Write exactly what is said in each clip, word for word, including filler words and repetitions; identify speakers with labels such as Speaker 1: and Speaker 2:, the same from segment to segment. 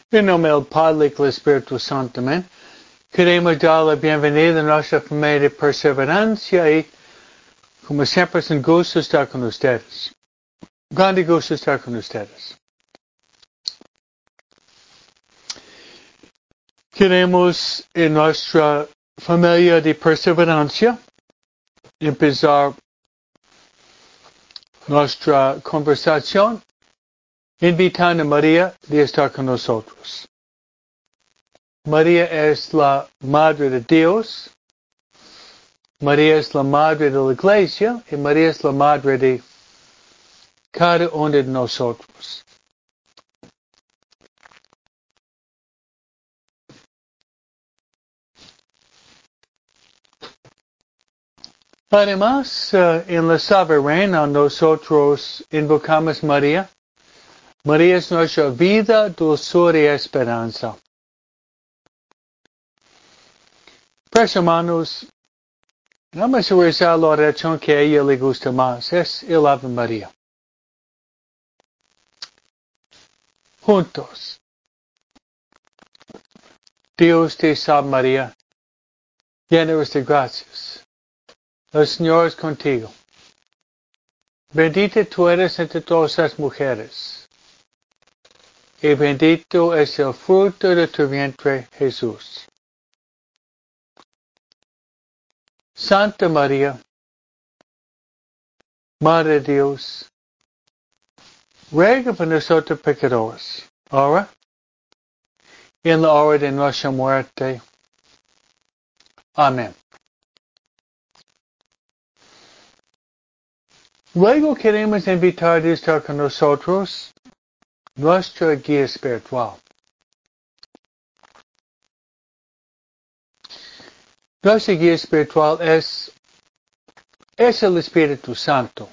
Speaker 1: En nombre del Padre y del Espíritu Santo, amén. Queremos dar la bienvenida a nuestra familia de perseverancia y, como siempre, es un gusto estar con ustedes. Grande gusto estar con ustedes. Queremos en nuestra familia de perseverancia empezar nuestra conversación invitando a María de estar con nosotros. María es la Madre de Dios, María es la Madre de la Iglesia y María es la Madre de cada uno de nosotros. Además, uh, en la soberana nosotros invocamos María. María es nuestra vida, dulzura y esperanza. Pues hermanos, vamos a rezar la oración que a ella le gusta más. Es el Ave María. Juntos. Dios te salve María, llena eres de gracias. El Señor es contigo. Bendita tú eres entre todas las mujeres, y bendito es el fruto de tu vientre, Jesús. Santa María, Madre de Dios, ruega por nosotros pecadores, ahora y en la hora de nuestra muerte. Amén. Luego queremos invitar a estar con nosotros nuestra guía espiritual. Nuestra guía espiritual es, es el Espíritu Santo.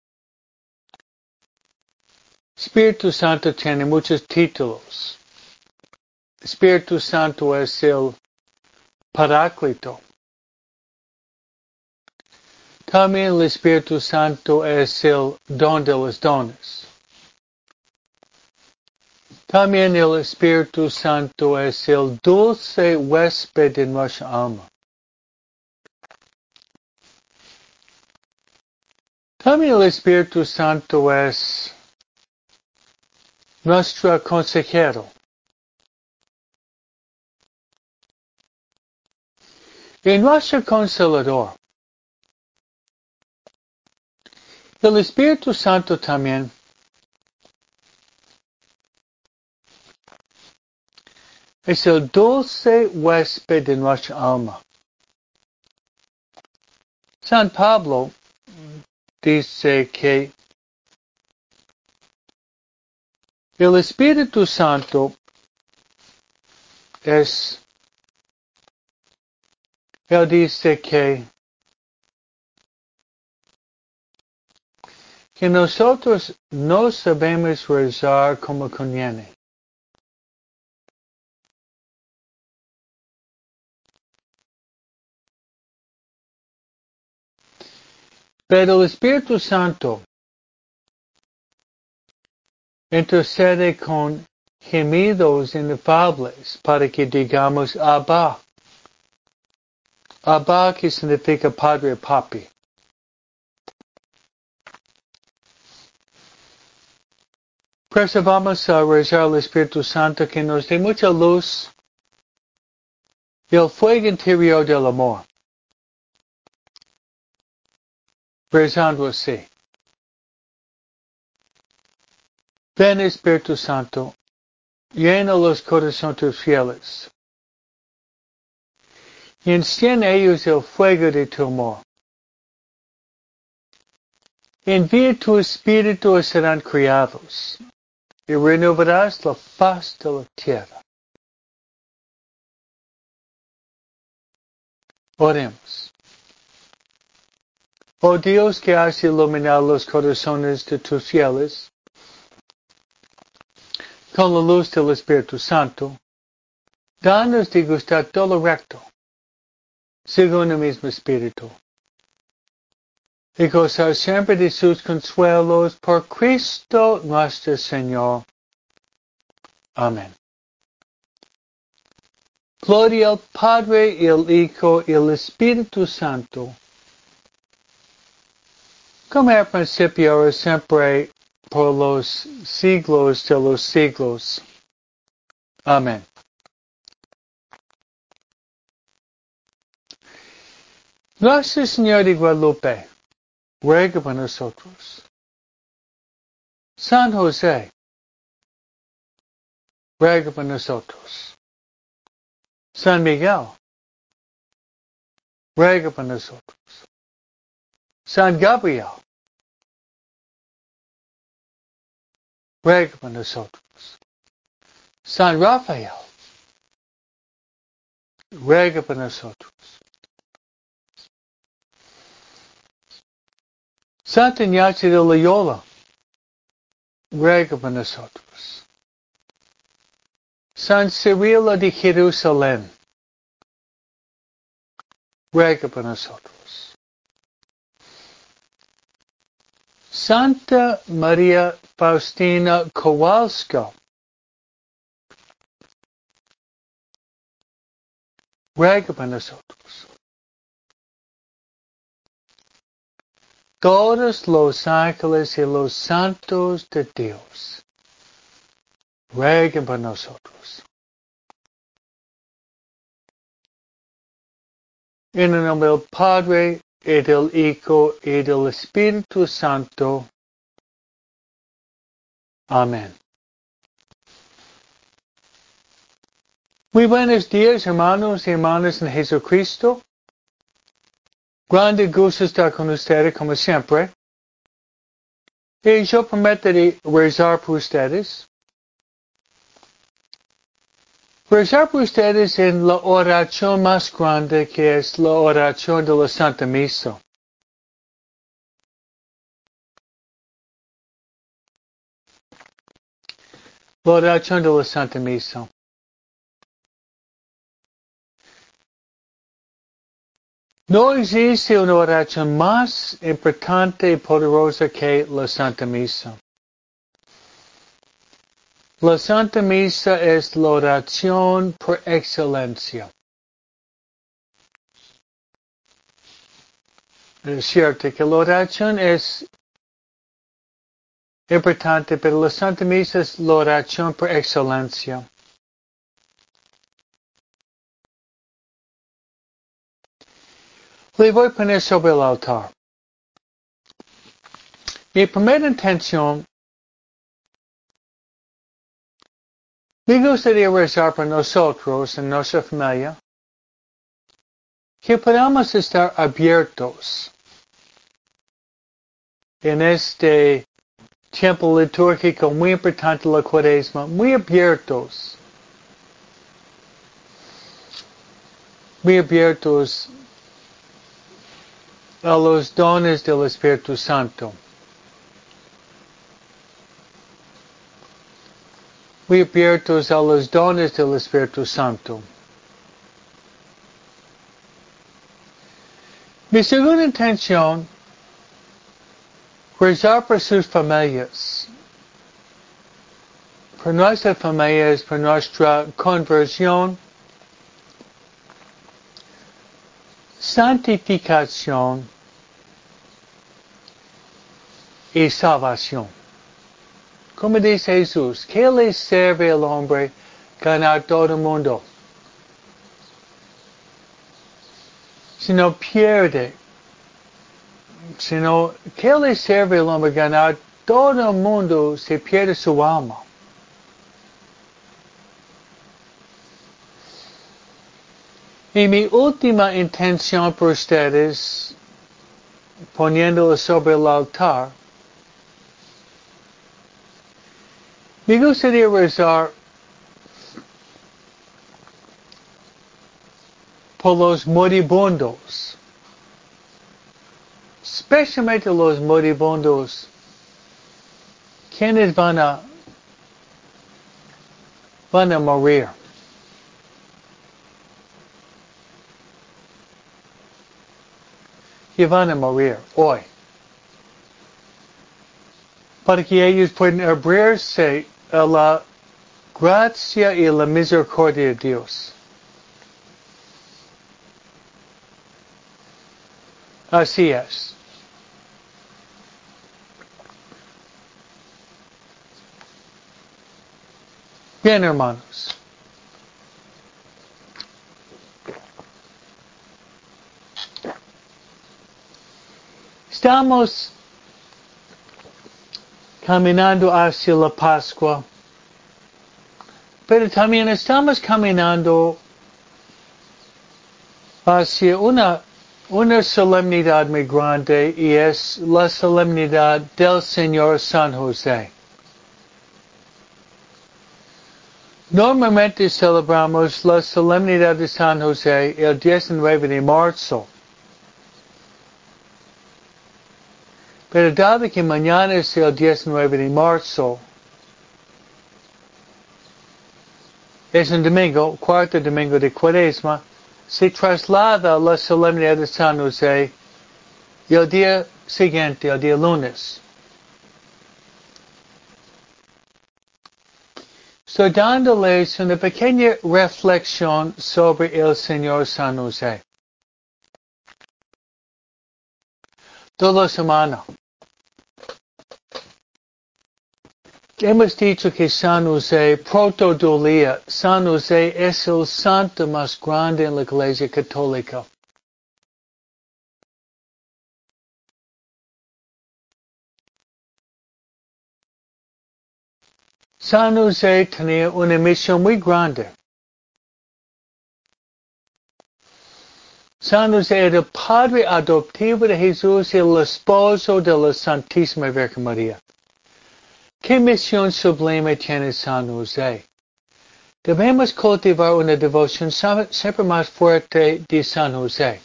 Speaker 1: Espíritu Santo tiene muchos títulos. Espíritu Santo es el Paráclito. También el Espíritu Santo es el don de los dones. También el Espíritu Santo es el dulce huésped de nuestra alma. También el Espíritu Santo es nuestro consejero. Y nuestro consolador. El Espíritu Santo también es el dulce huésped de nuestra alma. San Pablo dice que el Espíritu Santo es, él dice que, que nosotros no sabemos rezar como conviene. Pero el Espíritu Santo intercede con gemidos inefables para que digamos Abba. Abba, que significa Padre Papi. Pues vamos a rezar al Espíritu Santo que nos dé mucha luz y el fuego interior del amor. Rezando así. Ven Espíritu Santo, llena los corazones fieles y enciende ellos el fuego de tu amor. Envía tu Espíritu y serán criados, y renovarás la faz de la tierra. Oremos. Oh Dios que has iluminado los corazones de tus fieles con la luz del Espíritu Santo, danos de gustar todo lo recto, según el mismo Espíritu, y gozar siempre de sus consuelos por Cristo nuestro Señor. Amén. Gloria al Padre, y al Hijo, y al Espíritu Santo, como era al principio, ahora y siempre, por los siglos de los siglos. Amén. Nuestro Señor de Guadalupe, ruega por nosotros. San José, ruega por nosotros. San Miguel, ruega por nosotros. San Gabriel, ruega por nosotros. San Rafael, ruega por nosotros. Santa Ignacio de Loyola, ruega por nosotros. San Cirilo de Jerusalén, ruega por nosotros. Santa María Faustina Kowalska, ruega por nosotros. Todos los ángeles y los santos de Dios, rueguen por nosotros. En el nombre del Padre, y del Hijo, y del Espíritu Santo. Amén. Muy buenos días, hermanos y hermanas en Jesucristo. Grande gusto estar con ustedes, como siempre. Y yo prometo rezar por ustedes. Rezar por ustedes en la oración más grande, que es la oración de la Santa Misa. La oración de la Santa Misa. No existe una oración más importante y poderosa que la Santa Misa. La Santa Misa es la oración por excelencia. Es cierto que la oración es importante, pero la Santa Misa es la oración por excelencia. Le voy a poner sobre el altar. Mi primera intención, me gustaría rezar por nosotros en nuestra familia, que podamos estar abiertos en este tiempo litúrgico muy importante, la Cuaresma, muy abiertos, muy abiertos a los dones del Espíritu Santo. Muy abiertos a los dones del Espíritu Santo. Mi segunda intención, rezar por sus familias, por nuestras familias, por nuestra conversión, santificación y salvación. Como dice Jesús, ¿qué le sirve al hombre ganar todo el mundo si no pierde? Sino, ¿qué le sirve al hombre ganar todo el mundo si pierde su alma? Y mi última intención por ustedes, poniéndolo sobre el altar, me gustaría rezar por los moribundos, especialmente los moribundos, quienes van a, van a morir. Y van a morir hoy. Para que ellos puedan abrirse a la gracia y la misericordia de Dios. Así es. Bien, hermanos. Estamos caminando hacia la Pascua, pero también estamos caminando hacia una, una solemnidad muy grande y es la solemnidad del Señor San José. Normalmente celebramos la solemnidad de San José el diecinueve de marzo. Pero dado que mañana es el diecinueve de marzo, es un domingo, cuarto domingo de Cuaresma, se traslada la solemnidad de San José el día siguiente, el día lunes. Estoy dándoles una pequeña reflexión sobre el Señor San José. Toda la semana hemos dicho que San José, protodolía, San José es el santo más grande en la Iglesia Católica. San José tenía una misión muy grande. San José era el padre adoptivo de Jesús y el esposo de la Santísima Virgen María. ¿Qué misión sublime tiene San José? Debemos cultivar una devoción siempre más fuerte de San José.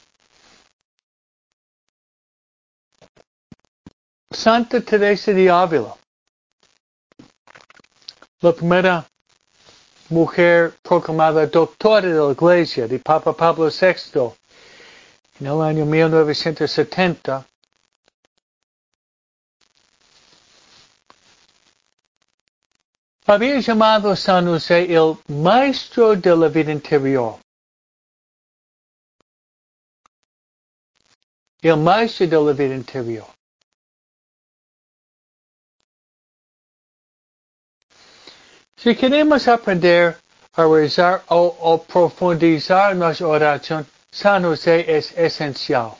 Speaker 1: Santa Teresa de Ávila, la primera mujer proclamada doctora de la Iglesia de Papa Pablo sexto en el año mil novecientos setenta, había llamado a San José el maestro de la vida interior. El maestro de la vida interior. Si queremos aprender a rezar o, o profundizar nuestra oración, San José es esencial.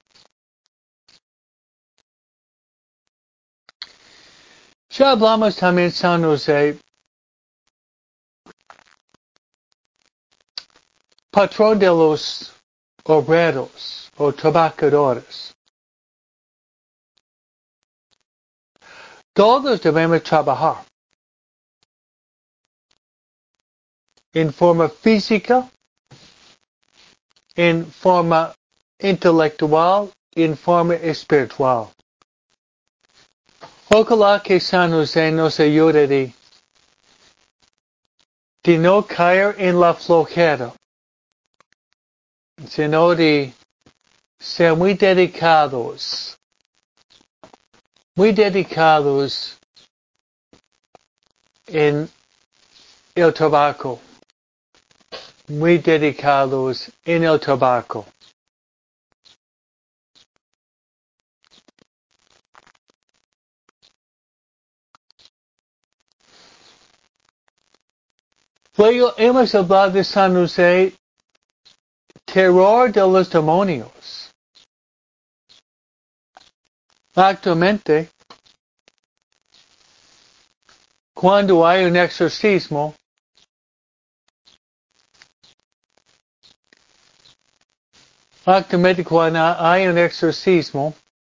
Speaker 1: Ya hablamos también de San José, patrón de los obreros o trabajadores. Todos debemos trabajar en forma física, en forma intelectual, en forma espiritual. Ojalá que San José nos ayude de, de no caer en la flojera, sino de ser muy dedicados, muy dedicados en el trabajo, muy dedicados en el trabajo. Luego hemos hablado de San José, terror de los demonios. Actualmente, cuando hay un exorcismo, actualmente cuando hay un exorcismo,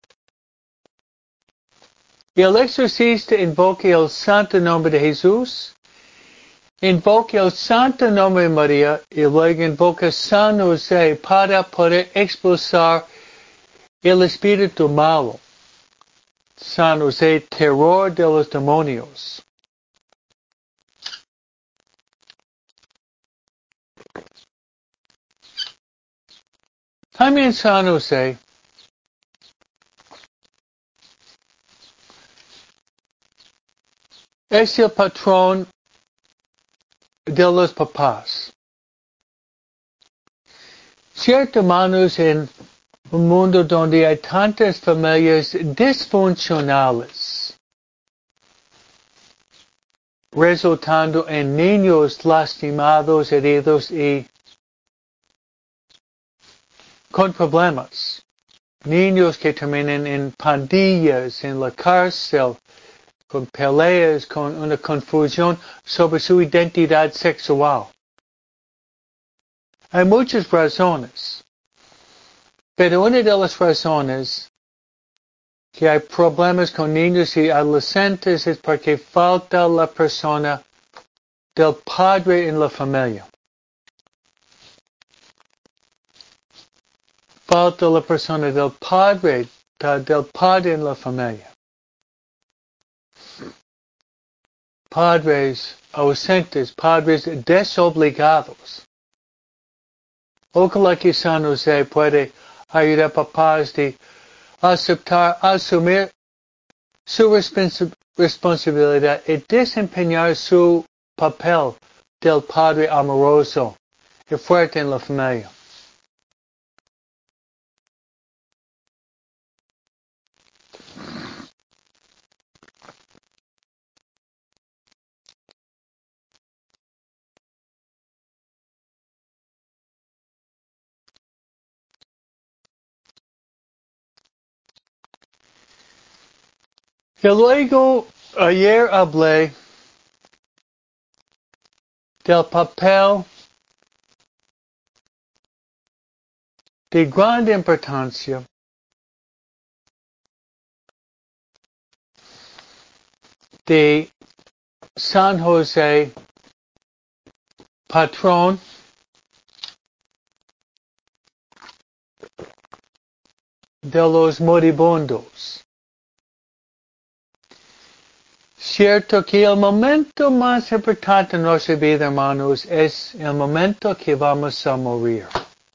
Speaker 1: el exorcista invoca el santo nombre de Jesús, invoca el santo nombre de María y luego invoca San José para poder expulsar el espíritu malo. San José, terror de los demonios. También San José es el patrón de los papás. Ciertos hermanos en un mundo donde hay tantas familias disfuncionales, resultando en niños lastimados, heridos y con problemas. Niños que terminan en pandillas, en la cárcel, con peleas, con una confusión sobre su identidad sexual. Hay muchas razones, pero una de las razones que hay problemas con niños y adolescentes es porque falta la persona del padre en la familia. Falta la persona del padre, del padre en la familia. Padres ausentes, padres desobligados. Ojalá que San José puede ayudar a papás de aceptar, asumir su responsa- responsabilidad y desempeñar su papel del padre amoroso y fuerte en la familia. Y luego, ayer hablé del papel de gran importancia de San José, patrón de los moribundos. Cierto que el momento más importante en nuestra vida, hermanos, es el momento que vamos a morir.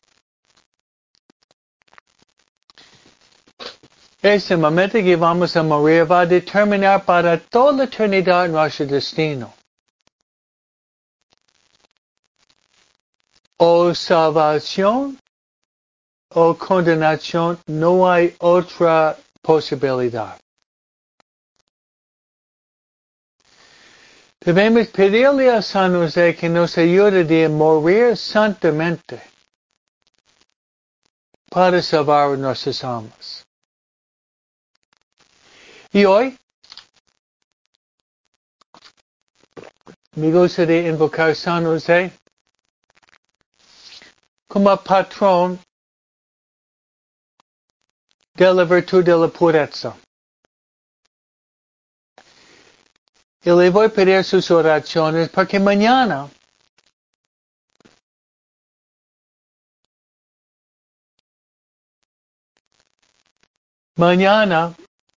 Speaker 1: Ese momento que vamos a morir va a determinar para toda la eternidad nuestro destino. O salvación o condenación, no hay otra posibilidad. Debemos pedirle a San José que nos ayude a morir santamente para salvar nuestras almas. Y hoy me gustaría invocar a San José como patrón de la virtud de la pureza. Y le voy a pedir sus oraciones porque mañana mañana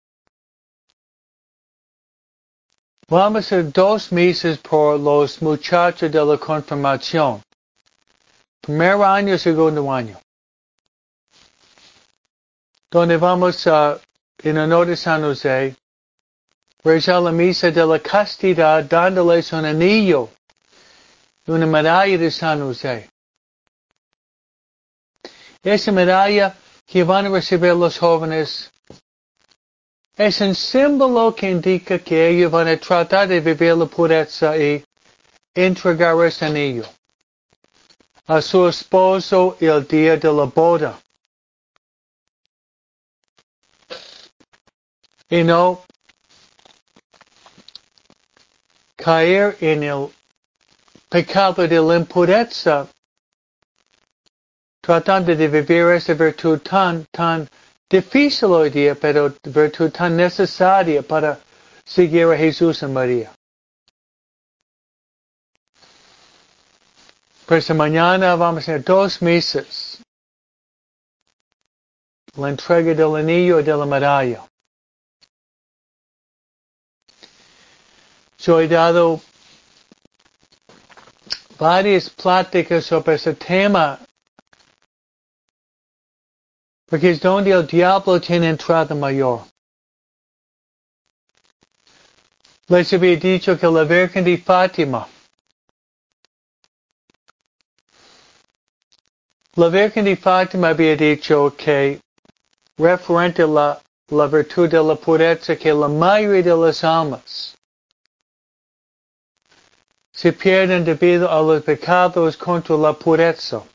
Speaker 1: vamos a hacer dos misas por los muchachos de la confirmación. Primer año, segundo año. Donde vamos a, en honor de San José, rezar la misa de la castidad dándoles un anillo y una medalla de San José. Esa medalla que van a recibir los jóvenes es un símbolo que indica que ellos van a tratar de vivir la pureza y entregar ese anillo a su esposo el día de la boda. Y no caer en el pecado de la impureza, tratando de vivir esa virtud tan, tan difícil hoy día, pero virtud tan necesaria para seguir a Jesús y María. Pues mañana vamos a hacer dos misas. La entrega del anillo y de la medalla. Yo he dado varias pláticas sobre ese tema, porque es donde el diablo tiene entrada mayor. Les había dicho que la Virgen de Fátima, la Virgen de Fátima había dicho que referente a la, la virtud de la pureza que la mayoría de las almas se pierden debido a los pecados contra la pureza.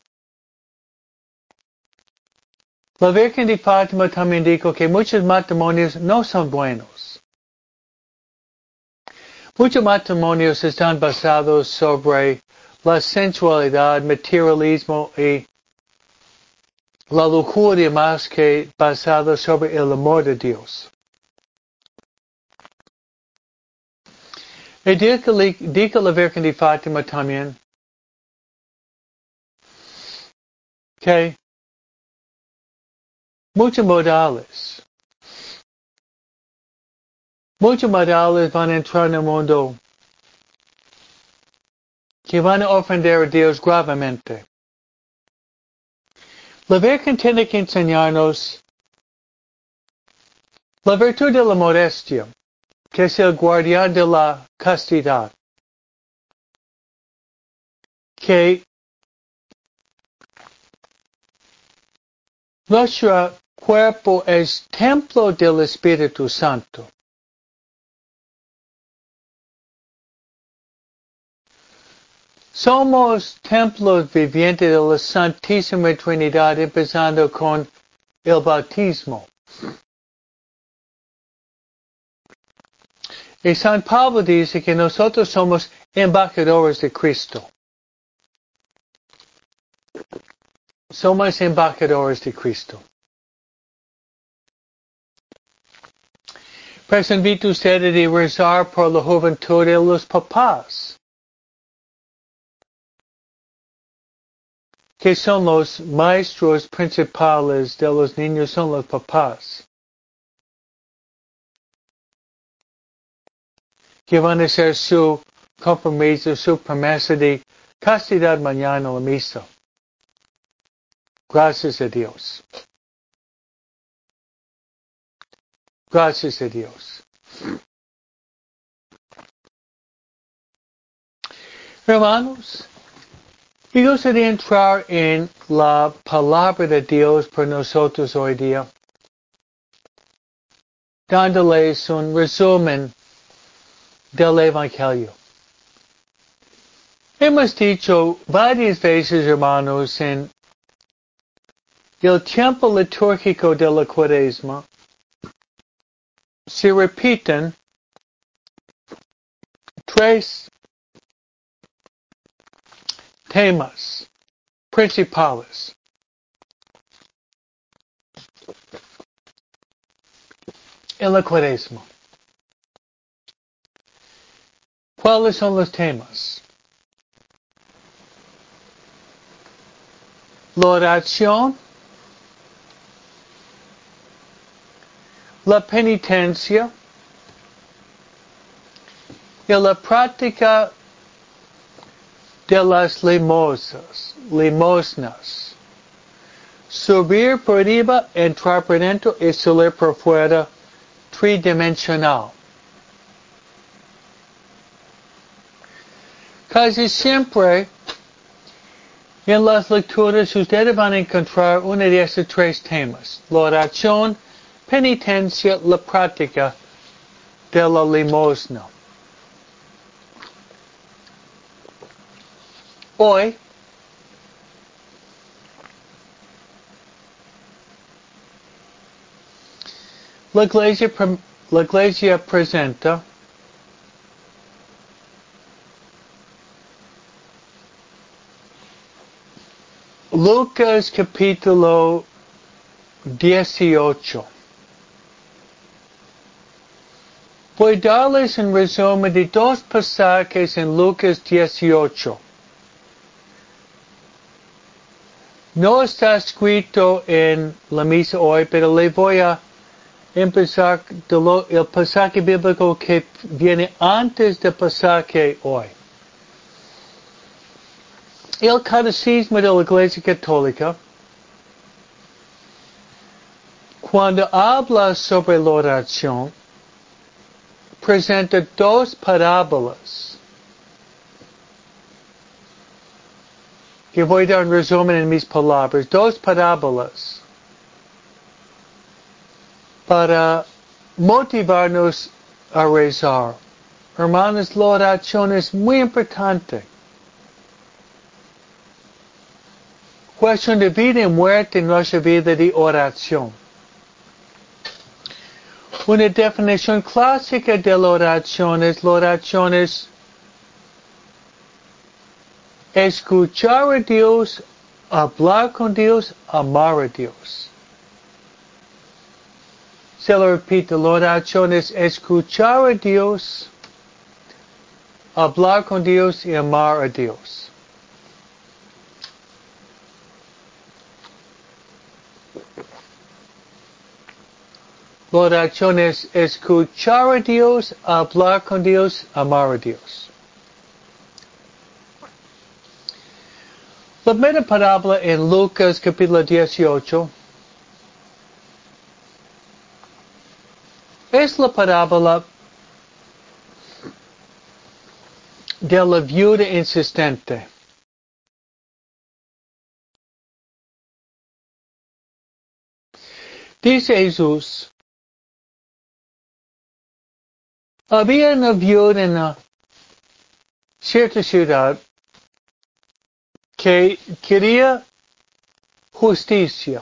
Speaker 1: La Virgen de Fátima también dijo que muchos matrimonios no son buenos. Muchos matrimonios están basados sobre la sensualidad, materialismo y la lujuria más que basados sobre el amor de Dios. Y dijo, dijo la Virgen de Fátima también que muchos modales, muchos modales van a entrar en el mundo que van a ofender a Dios gravemente. La Virgen tiene que enseñarnos la virtud de la modestia, que es el guardián de la castidad, que nuestro cuerpo es templo del Espíritu Santo. Somos templos vivientes de la Santísima Trinidad, empezando con el bautismo. Y San Pablo dice que nosotros somos embajadores de Cristo. Somos embajadores de Cristo. Pues invito a ustedes a rezar por la juventud de los papás, que son los maestros principales de los niños, son los papás, que van a ser su compromiso, su promesa de castidad mañana en la misa. Gracias a Dios. Gracias a Dios. Hermanos, y yo quería entrar en la palabra de Dios por nosotros hoy día, dándoles un resumen del Evangelio. Hemos dicho varias veces, hermanos, en el tiempo litúrgico de la Cuaresma, se repiten tres temas principales. En la Cuaresma. ¿Cuáles son los temas? La oración, la penitencia y la práctica de las limosnas. limosnas. Subir por arriba, entrar por dentro y salir por fuera, tridimensional. Casi siempre en las lecturas ustedes van a encontrar uno de estos tres temas. La oración, penitencia, la práctica de la limosna. Hoy, la iglesia, la iglesia presenta Lucas capítulo dieciocho. Voy a darles un resumen de dos pasajes en Lucas dieciocho. No está escrito en la misa hoy, pero le voy a empezar de lo, el pasaje bíblico que viene antes del pasaje hoy. El Catecismo de la Iglesia Católica, cuando habla sobre la oración, presenta dos parábolas. Que voy a dar un resumen en mis palabras. Dos parábolas. para motivarnos a rezar. Hermanos, la oración es muy importante. Cuestión de vida y muerte en nuestra vida de oración. Una definición clásica de la oración es, la oración es escuchar a Dios, hablar con Dios, amar a Dios. Se lo repito, la oración es escuchar a Dios, hablar con Dios y amar a Dios. La oración es escuchar a Dios, hablar con Dios, amar a Dios. La primera parábola en Lucas capítulo dieciocho es la parábola de la viuda insistente. Dice Jesús, había una viuda en una cierta ciudad que quería justicia.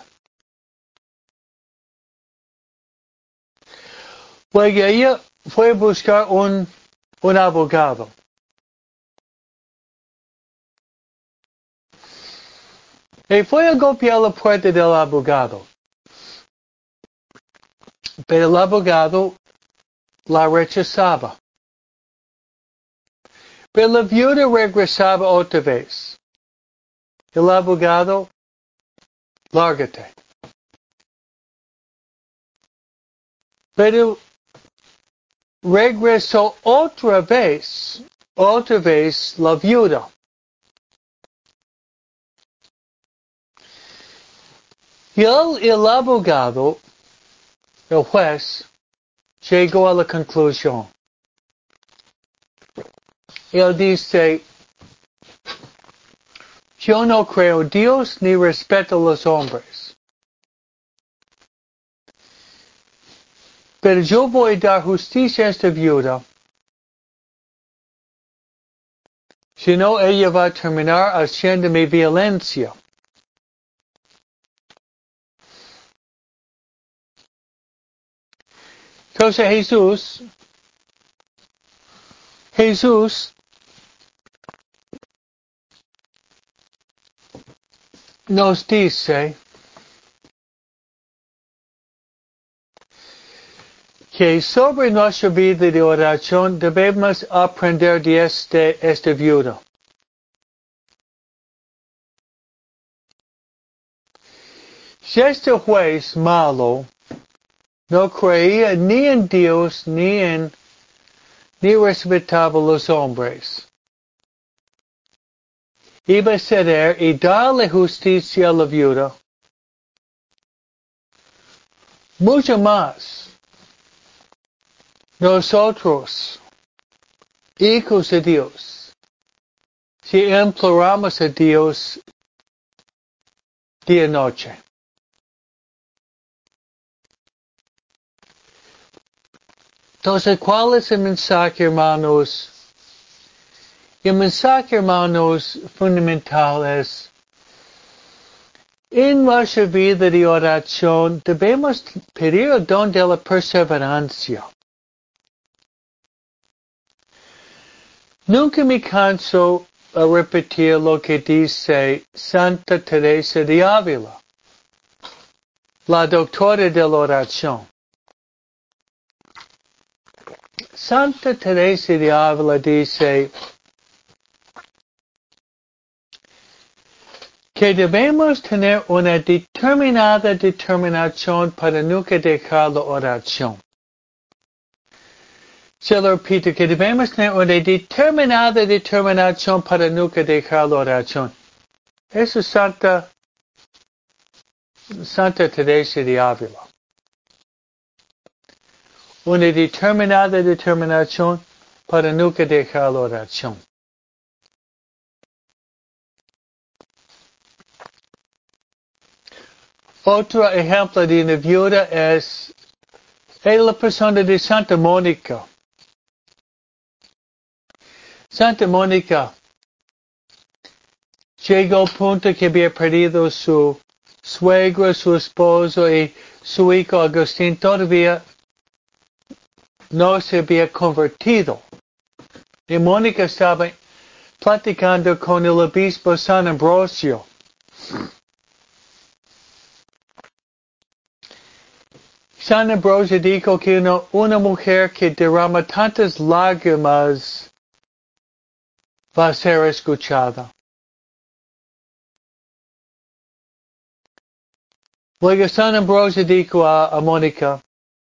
Speaker 1: Luego ella fue a buscar un, un abogado. Y fue a golpear la puerta del abogado. Pero el abogado la rechazaba. Pero la viuda regresaba otra vez. El abogado, lárgate. Pero regresó otra vez, otra vez la viuda. Y el, el abogado, el juez, llegó a la conclusión. Él dice, yo no creo en Dios ni respeto a los hombres. Pero yo voy a dar justicia a esta viuda. Si no, ella va a terminar haciéndome violencia. Entonces Jesús, Jesús nos dice que sobre nuestra vida de oración debemos aprender de este, esta viuda. Si este juez malo no creía ni en Dios ni en ni respetaba a los hombres, iba a ceder y darle justicia a la viuda, mucho más. Nosotros, hijos de Dios, si imploramos a Dios día y noche. Entonces, ¿cuál es el mensaje, hermanos? El mensaje, hermanos, fundamental es, en nuestra vida de oración debemos pedir el don de la perseverancia. Nunca me canso a repetir lo que dice Santa Teresa de Ávila, la doctora de la oración. Santa Teresa de Ávila dice que debemos tener una determinada determinación para nunca dejar la oración. Se lo repito, que debemos tener una determinada determinación para nunca dejar la oración. Eso es Santa, Santa Teresa de Ávila. Una determinada determinación para nunca dejar la oración. Otro ejemplo de una viuda es Es la persona de Santa Mónica. Santa Mónica llegó al punto que había perdido su suegro, su esposo y su hijo Agustín todavía no se había convertido. Y Mónica estaba platicando con el obispo San Ambrosio. San Ambrosio dijo que una, una mujer que derrama tantas lágrimas va a ser escuchada. Luego San Ambrosio dijo a, a Mónica,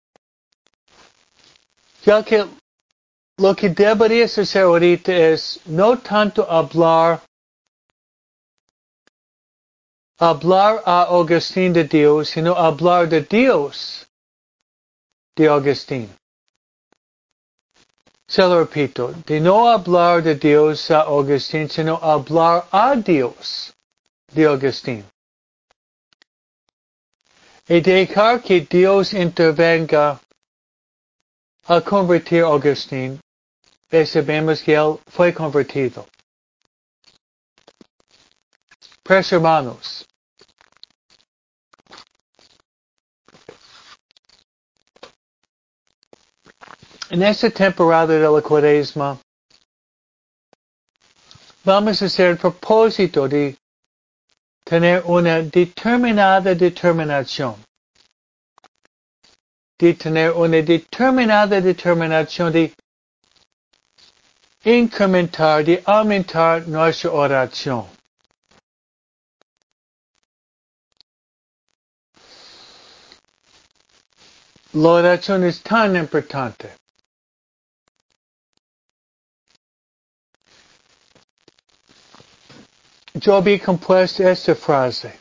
Speaker 1: ya que lo que deberías hacer ahorita es no tanto hablar, hablar a Agustín de Dios, sino hablar de Dios de Agustín. Se lo repito, de no hablar de Dios a Agustín, sino hablar a Dios de Agustín. Y dejar que Dios intervenga a convertir a Agustín. Y sabemos que él fue convertido. Pues hermanos, en esta temporada de la Cuaresma, vamos a hacer el propósito de tener una determinada determinación. De tener una determinada determinación de incrementar, de aumentar nuestra oración. La oración es tan importante. Yo había compuesto esta frase.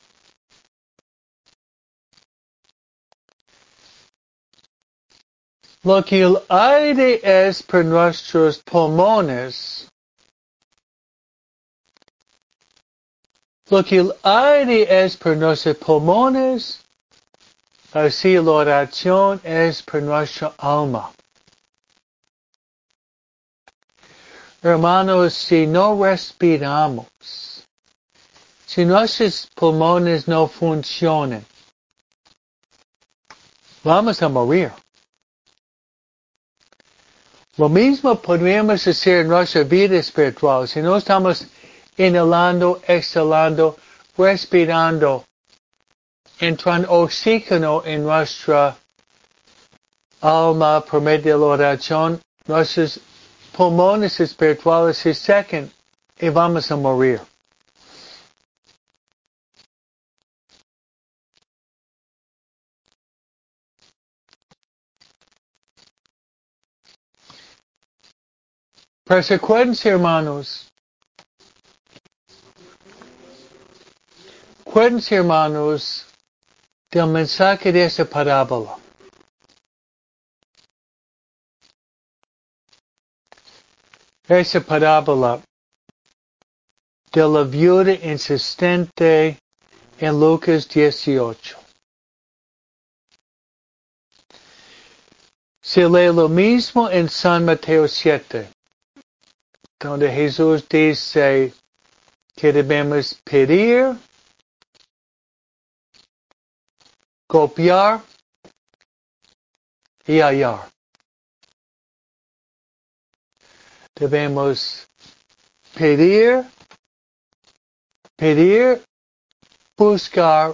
Speaker 1: Lo que el aire es por nuestros pulmones, lo que el aire es por nuestros pulmones, así la oración es por nuestra alma. Hermanos, si no respiramos, si nuestros pulmones no funcionan, vamos a morir. Lo mismo podríamos hacer en nuestra vida espiritual. Si no estamos inhalando, exhalando, respirando, entrando oxígeno en nuestra alma por medio de la oración, nuestros pulmones espirituales se secan y vamos a morir. Pero acuérdense, hermanos, acuérdense, hermanos, del mensaje de esa parábola. Esa parábola de la viuda insistente en Lucas dieciocho. Se lee lo mismo en San Mateo siete, donde Jesús dice que debemos pedir, copiar y hallar. Debemos pedir, pedir, buscar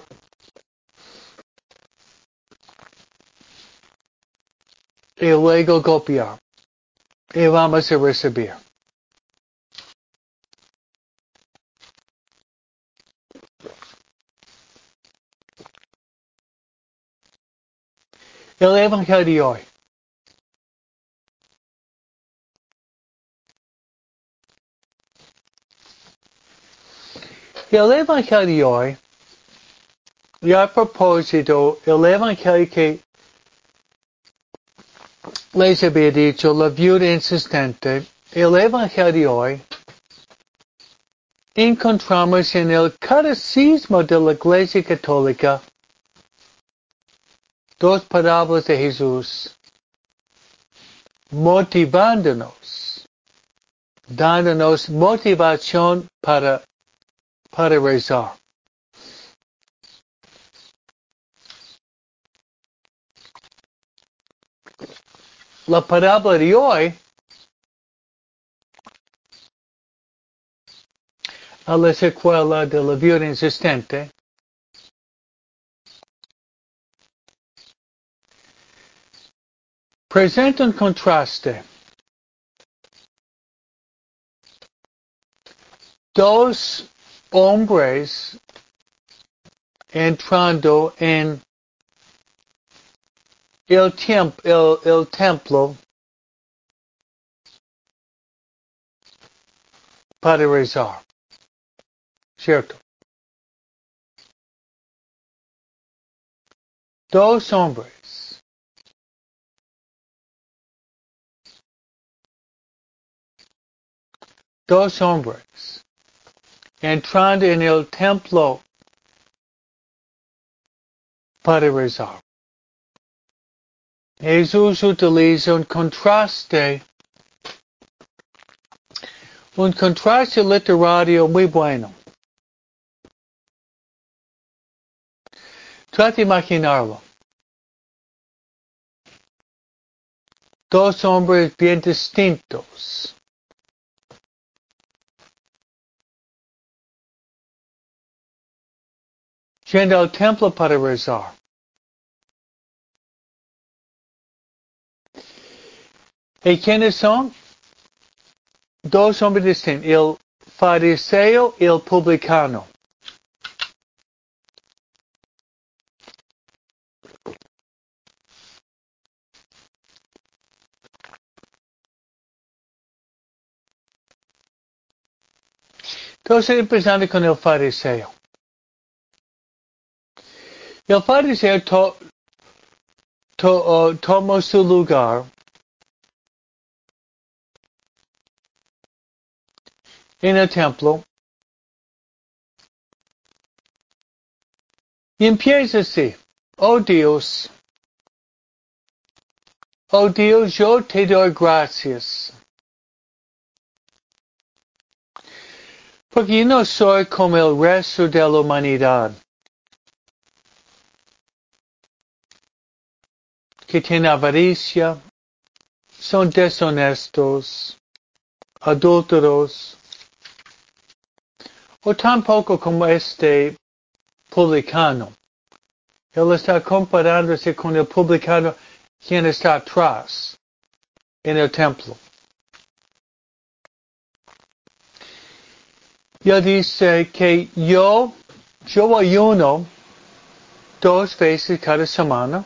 Speaker 1: y luego copiar. Y vamos a recibir. El Evangelio de hoy. El Evangelio de hoy, y a propósito, el Evangelio que les había dicho, la viuda insistente, el Evangelio de hoy, encontramos en el Catecismo de la Iglesia Católica dos parábolas de Jesús motivándonos, dándonos motivación para, para rezar. La parábola de hoy a la secuela de la viuda insistente presenta un contraste. Dos hombres entrando en el, tiemp el, el templo para rezar. ¿Cierto? Dos hombres. Dos hombres entrando en el templo para rezar. Jesús utiliza un contraste, un contraste literario muy bueno. Trata de imaginarlo. Dos hombres bien distintos. Yendo al templo para rezar. ¿Y quiénes son? Dos hombres distintos. El fariseo y el publicano. Entonces empezando con el fariseo. El fariseo to, to, uh, tomó su lugar en el templo y empieza así. Oh Dios, oh Dios, yo te doy gracias. Porque yo no soy como el resto de la humanidad, que tiene avaricia, son deshonestos, adúlteros, o tampoco como este publicano. Él está comparándose con el publicano quien está atrás en el templo. Y él dice que yo, yo ayuno dos veces cada semana.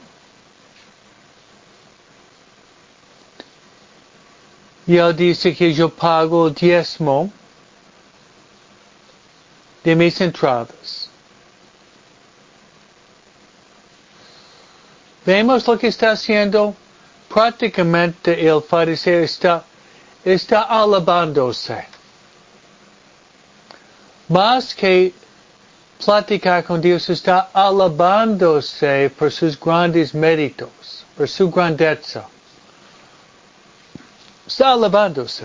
Speaker 1: Y él dice que yo pago el diezmo de mis entradas. Vemos lo que está haciendo. Prácticamente el fariseo está, está alabándose. Más que platicar con Dios, está alabándose por sus grandes méritos, por su grandeza. Está alabándose.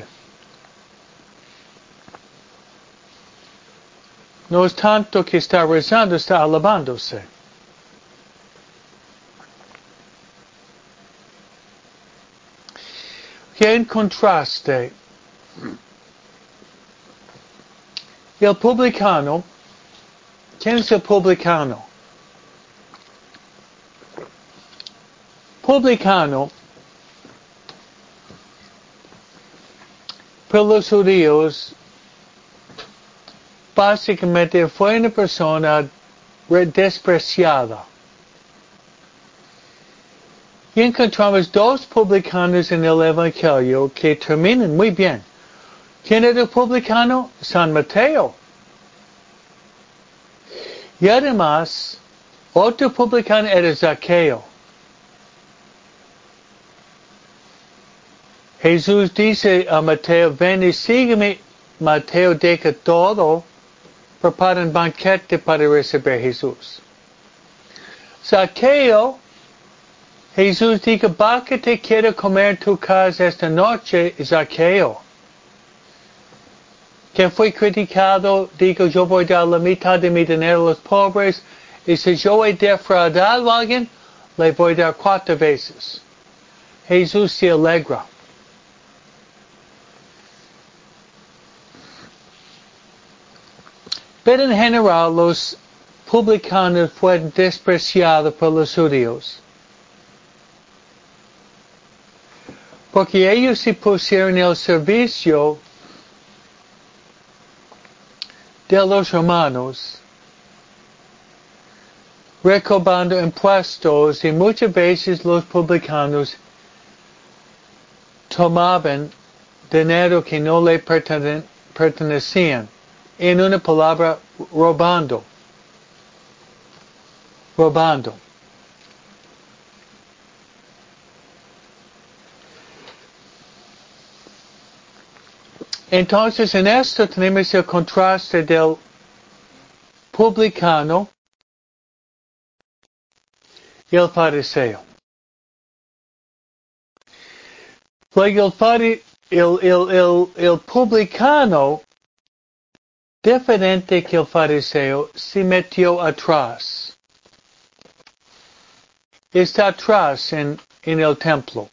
Speaker 1: No es tanto que está rezando, está alabándose. Que en contraste, el publicano, ¿quién es el publicano? Publicano, por los judíos, básicamente fue una persona despreciada. Y encontramos dos publicanos en el Evangelio que terminan muy bien. ¿Quién era el publicano? San Mateo. Y además, otro publicano era Zaqueo. Jesús dice a Mateo, ven y sígueme. Mateo deja todo, prepara un banquete para recibir a Jesús. Zaqueo Jesús dijo, ¿para te quiero comer tu casa esta noche, Zaqueo? Que fue criticado, dijo, yo voy a dar la mitad de mi dinero a los pobres, y si yo he defraudado a alguien, le voy a dar cuatro veces. Jesús se alegra. Pero en general, los publicanos fueron despreciados por los judíos, porque ellos se pusieron en el servicio de los romanos, recaudando impuestos, y muchas veces los publicanos tomaban dinero que no le pertene- pertenecían. En una palabra, robando. Robando. Entonces, en esto tenemos el contraste del publicano y el fariseo. Luego el, fari- el, el, el, el publicano, diferente que el fariseo, se metió atrás. Está atrás en, en el templo.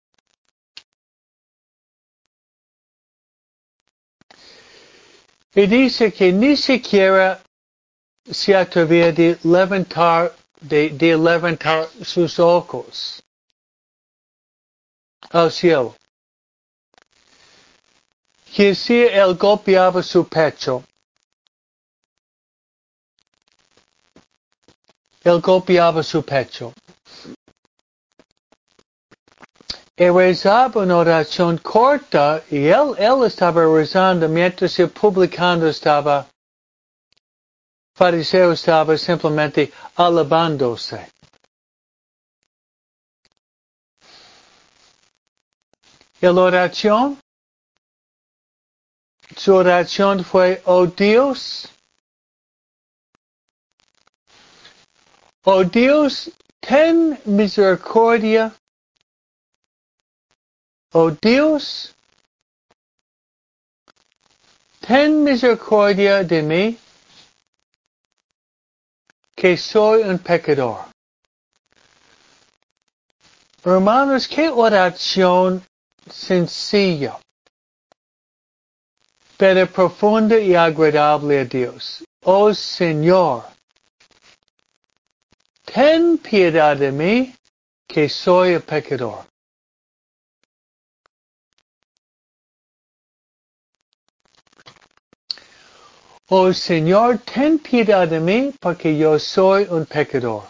Speaker 1: Y dice que ni siquiera se atrevía de levantar, de, de levantar sus ojos al cielo. Que si él golpeaba su pecho, él golpeaba su pecho. Y rezaba una oración corta, y él, él estaba rezando mientras el publicano estaba, fariseo estaba simplemente alabándose. Y la oración, su oración fue, oh Dios, oh Dios, ten misericordia. Oh Dios, ten misericordia de mí, que soy un pecador. Hermanos, qué oración sencilla, pero profunda y agradable a Dios. Oh Señor, ten piedad de mí, que soy un pecador. Oh Señor, ten piedad de mí, porque yo soy un pecador.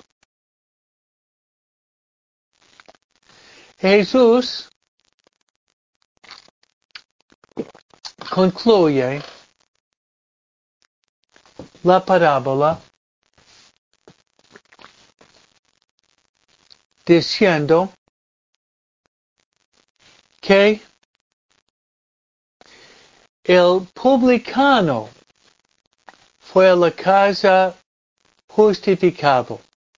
Speaker 1: Jesús concluye la parábola diciendo que el publicano fue a la casa justificado.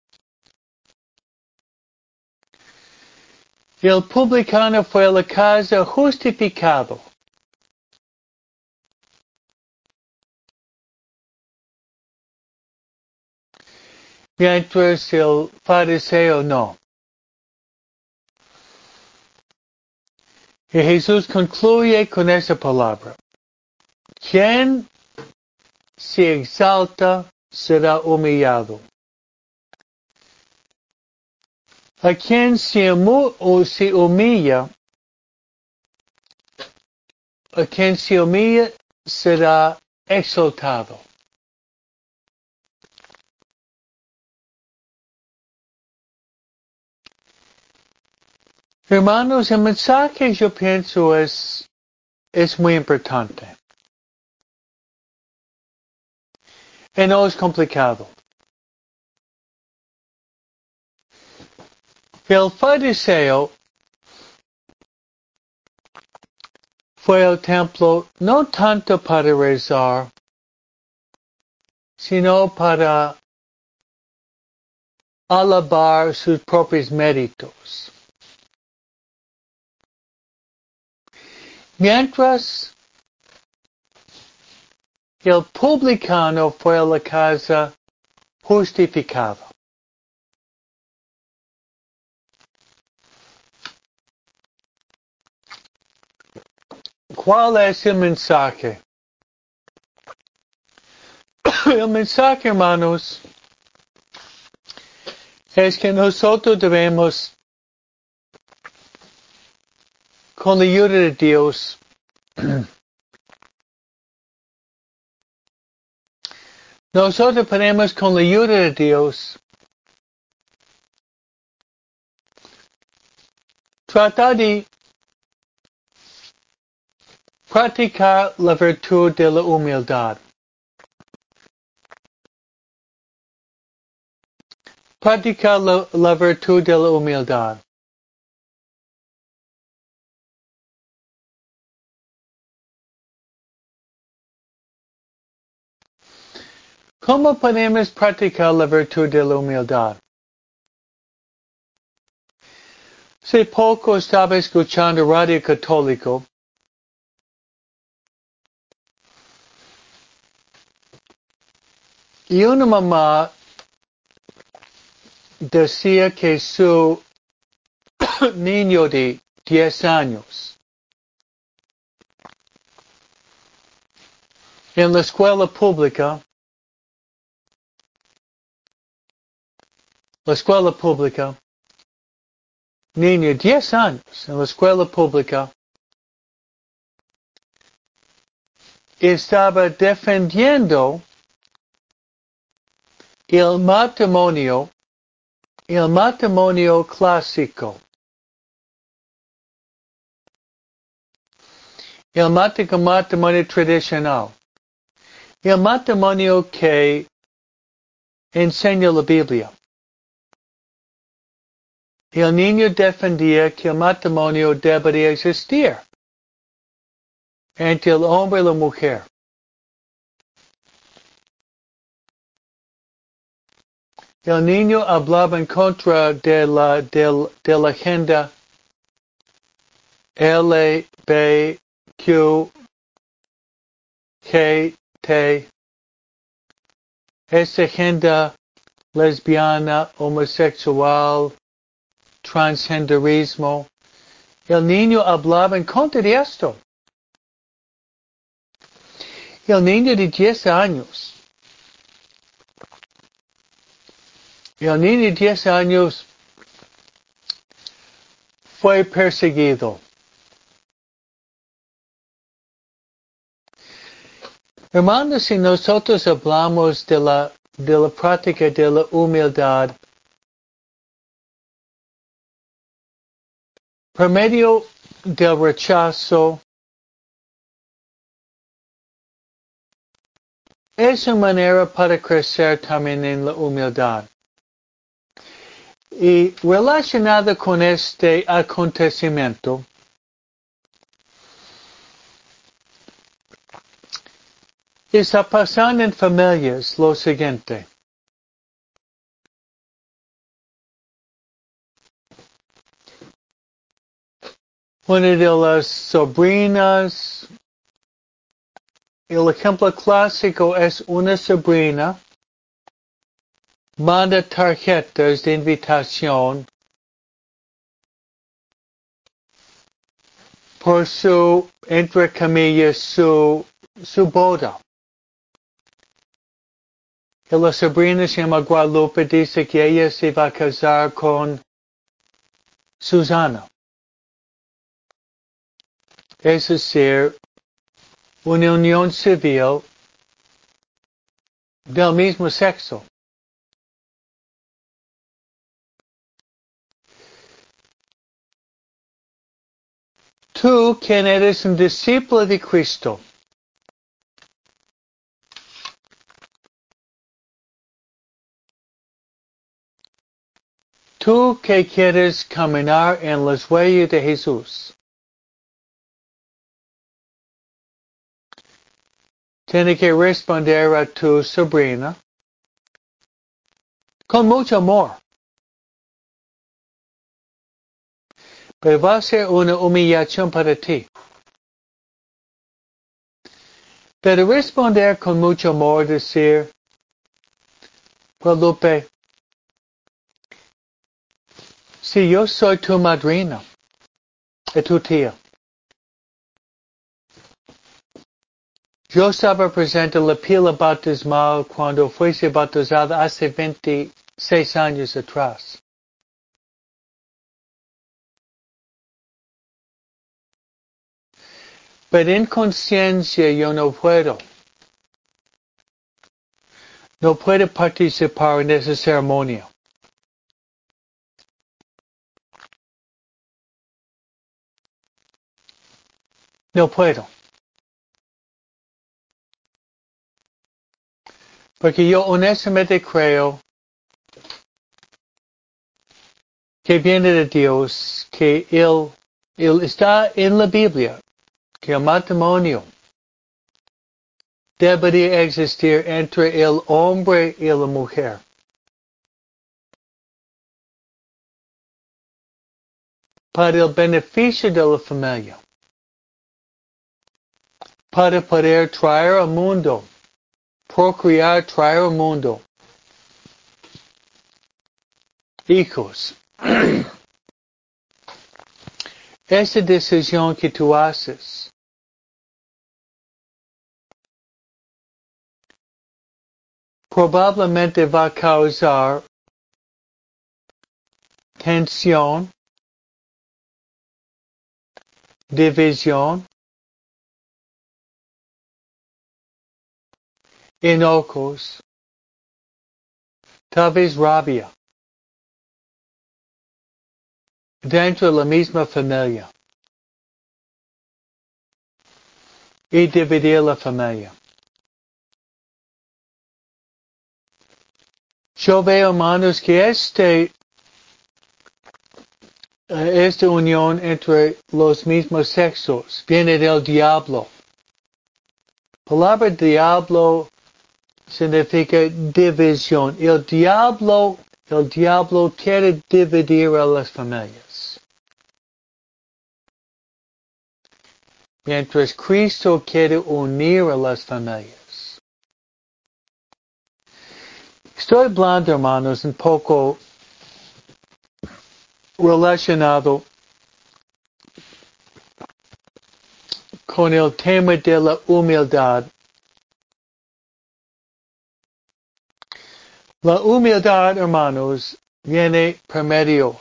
Speaker 1: El publicano fue a la casa justificado. Mientras el fariseo no. Y Jesús concluye con esa palabra. Quien se exalta será humillado. A quien se, o se humilla, a quien se humilla será exaltado. Hermanos, el mensaje yo pienso es, es muy importante. Y no es complicado. El fariseo fue al templo no tanto para rezar, sino para alabar sus propios méritos. Mientras el publicano fue a la casa justificado. ¿Cuál es el mensaje? El mensaje, hermanos, es que nosotros debemos, con la ayuda de Dios, nosotros podemos, con la ayuda de Dios, tratar de practicar la virtud de la humildad. Practicar la, la virtud de la humildad. ¿Cómo podemos practicar la virtud de la humildad? Hace poco estaba escuchando Radio Católico y una mamá decía que su niño de diez años en la escuela pública, la escuela pública, niño de diez años en la escuela pública, estaba defendiendo el matrimonio, el matrimonio clásico. El matrimonio tradicional. El matrimonio que enseña la Biblia. El niño defendía que el matrimonio debería existir entre el hombre y la mujer. El niño hablaba en contra de la, de, de la agenda L G B Q G T, esa agenda lesbiana, homosexual, transgenderismo. El niño hablaba en contra de esto. El niño de diez años. El niño de diez años fue perseguido. Hermanos, si nosotros hablamos de la, de la práctica de la humildad, por medio del rechazo, es una manera para crecer también en la humildad. Y relacionado con este acontecimiento, está pasando en familias lo siguiente. Una de las sobrinas, el ejemplo clásico es una sobrina, manda tarjetas de invitación por su, entre comillas, su, su boda. Y la sobrina se llama Guadalupe, dice que ella se va a casar con Susana. Es decir, una unión civil del mismo sexo. Tú, quien eres un discípulo de Cristo, tú que quieres caminar en las huellas de Jesús, tienes que responder a tu sobrina con mucho amor. pero va a ser una humillación para ti. Pero responder con mucho amor, decir, Guadalupe, si yo soy tu madrina y tu tía, yo estaba presente en la pila bautismal cuando fuiste bautizada hace veintiséis años atrás. Pero en conciencia yo no puedo. No puedo participar en esa ceremonia. No puedo. Porque yo honestamente creo que viene de Dios, que Él, Él está en la Biblia, que el matrimonio debería existir entre el hombre y la mujer. Para el beneficio de la familia. Para poder traer al mundo, procrear, traer al mundo hijos. Esa decisión que tú haces probablemente va a causar tensión, división, enojos, tal vez rabia, dentro de la misma familia. Y dividir la familia. Yo veo, hermanos, que este, esta unión entre los mismos sexos viene del diablo. La palabra diablo significa división. El diablo, el diablo quiere dividir a las familias. Mientras Cristo quiere unir a las familias. Estoy hablando, hermanos, un poco relacionado con el tema de la humildad. La humildad, hermanos, viene por medio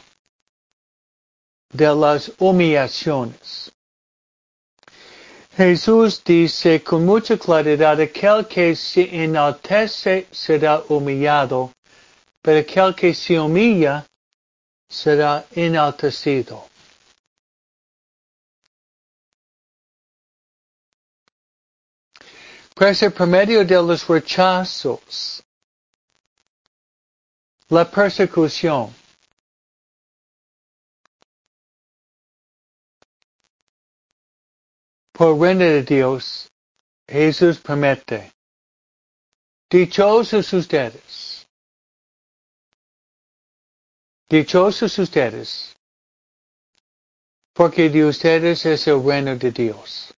Speaker 1: de las humillaciones. Jesús dice con mucha claridad, aquel que se enaltece será humillado, pero aquel que se humilla será enaltecido. Pues por medio de los rechazos, la persecución, por reino de Dios, Jesús promete, dichosos ustedes, dichosos ustedes, porque de ustedes es el reino de Dios.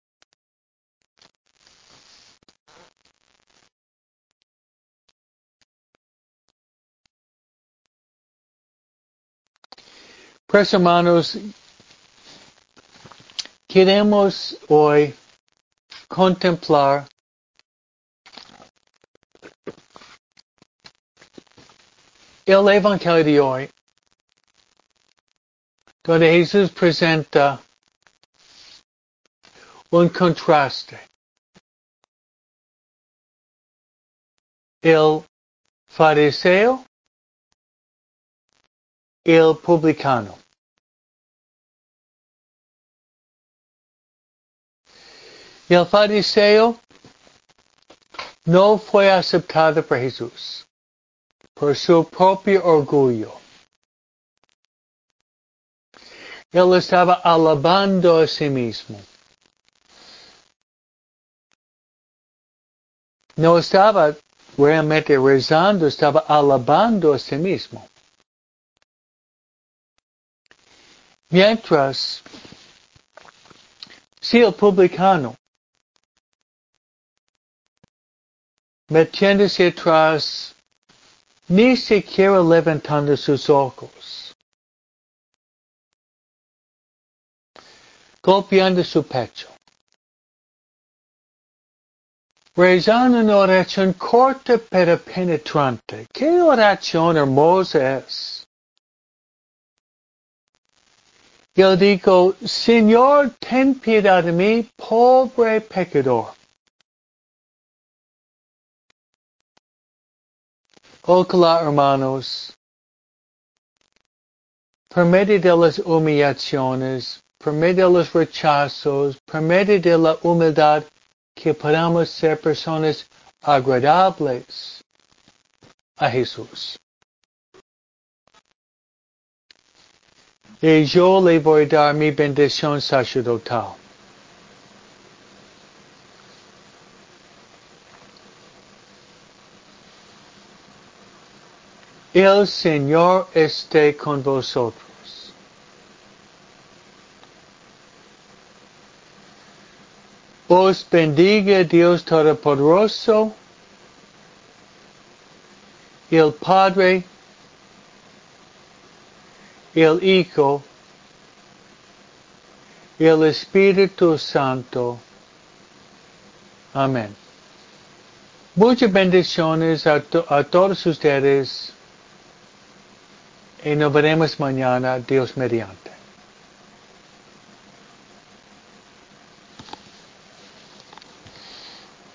Speaker 1: Pues hermanos, queremos hoy contemplar el Evangelio de hoy, donde Jesús presenta un contraste. El fariseo y el publicano. Y el fariseo no fue aceptado por Jesús, por su propio orgullo. Él estaba alabando a sí mismo. No estaba realmente rezando, estaba alabando a sí mismo. Mientras, si el publicano, metiéndose atrás, ni siquiera levantando sus ojos, golpeando su pecho, rezando una oración corta pero penetrante. ¡Qué oración hermosa es! Yo digo, Señor, ten piedad de mí, pobre pecador. Ojalá, hermanos, por medio de las humillaciones, por medio de los rechazos, por medio de la humildad, que podamos ser personas agradables a Jesús. Y yo le voy a dar mi bendición sacerdotal. El Señor esté con vosotros. Os bendiga Dios Todopoderoso, el Padre, el Hijo, y el Espíritu Santo. Amén. Muchas bendiciones a, to a todos ustedes y nos veremos mañana, Dios mediante.